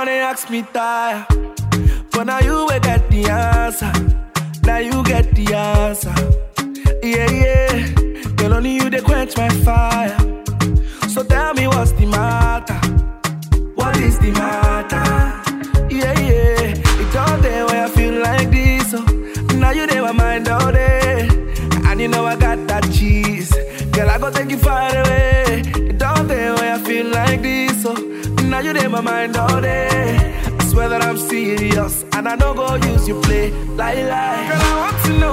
they ask me tire, but now you will get the answer. Now you get the answer. Yeah, yeah. Girl, only you they quench my fire. So tell me what's the matter? What is the matter? Yeah, yeah. It's all day when I feel like this. So now you never mind all day. And you know I got that cheese. Girl, I go take you far away. It's all day when I feel like this. So now you never mind all day. I swear that I'm serious. And I don't go use you play. Lie, lie. Girl, I want to know